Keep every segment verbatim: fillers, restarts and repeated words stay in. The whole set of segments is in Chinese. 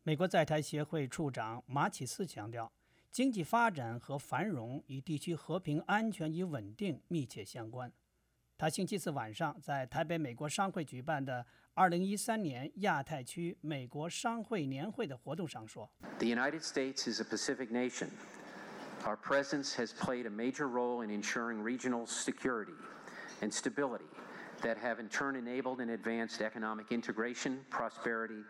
美国在台协会处长马启思强调，经济发展和繁荣与地区和平、安全与稳定密切相关。他星期四晚上在台北美国商会举办的二零一三年亚太区美国商会年会的活动上说 ：“The United States is a Pacific nation. Our presence has played a major role in ensuring regional security and stability that have in turn enabled and advanced economic integration, prosperity,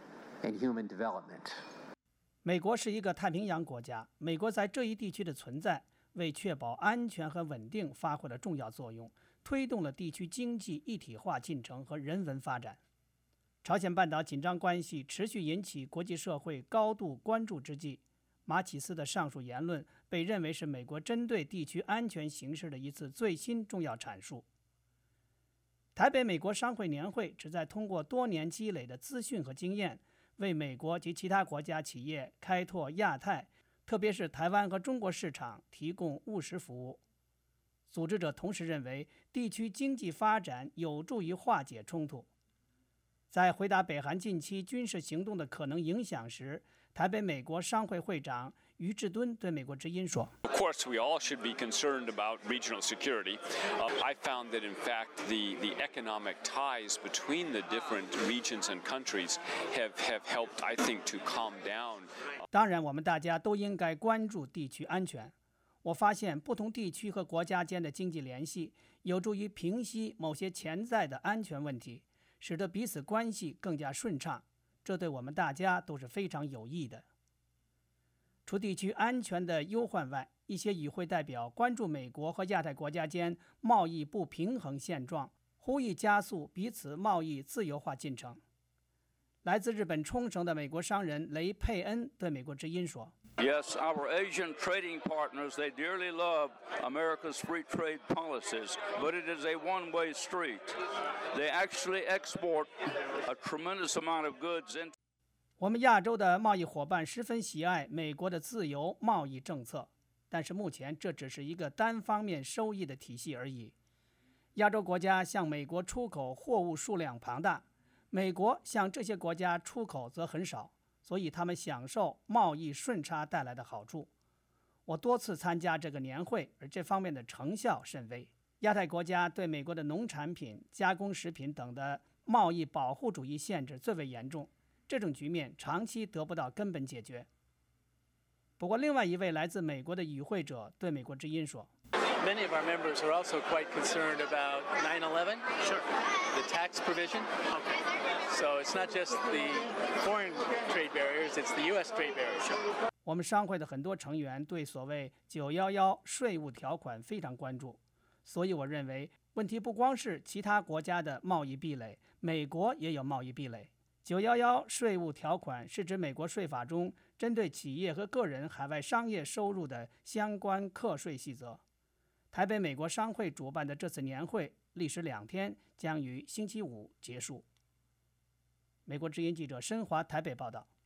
and human development.” 美国是一个太平洋国家，美国在这一地区的存在为确保安全和稳定发挥了重要作用，推动了地区经济一体化进程和人文发展。朝鲜半岛紧张关系持续引起国际社会高度关注之际，马启思的上述言论被认为是美国针对地区安全形势的一次最新重要阐述。台北美国商会年会旨在通过多年积累的资讯和经验，为美国及其他国家企业开拓亚太，特别是台湾和中国市场提供务实服务。组织者同时认为，地区经济发展有助于化解冲突。在回答北韩近期军事行动的可能影响时，台北美国商会会长于志敦对美国之音说 ：“Of course, we all should be concerned about regional security. Uh, I found that, in fact, the the economic ties between the different regions and countries have have helped, I think, to calm down.” 当然，我们大家都应该关注地区安全。我发现不同地区和国家间的经济联系有助于平息某些潜在的安全问题，使得彼此关系更加顺畅，这对我们大家都是非常有益的。除地区安全的忧患外，一些与会代表关注美国和亚太国家间贸易不平衡现状，呼吁加速彼此贸易自由化进程。来自日本冲绳的美国商人雷佩恩对美国之音说 ：“Yes, our Asian trading partners, they dearly love America's free trade policies, but it is a one-way street. They actually export a tremendous amount of goods into.” 我们亚洲的贸易伙伴十分喜爱美国的自由贸易政策，但是目前这只是一个单方面收益的体系而已。亚洲国家向美国出口货物数量庞大，美国向这些国家出口则很少，所以他们享受贸易顺差带来的好处。我多次参加这个年会，而这方面的成效甚微。亚太国家对美国的农产品、加工食品等的贸易保护主义限制最为严重，这种局面长期得不到根本解决。不过，另外一位来自美国的与会者对美国之音说 ：“Many of our members are also quite concerned about nine eleven, sure, the tax provision. Okay. So it's not just the foreign trade barriers; it's the U S trade barriers.” 我们商会的很多成员对所谓九一一税务条款非常关注，所以我认为问题不光是其他国家的贸易壁垒，美国也有贸易壁垒。九一一税务条款是指美国税法中针对企业和个人海外商业收入的相关课税细则。台北美国商会主办的这次年会历时两天，将于星期五结束。美国之音记者申华台北报道。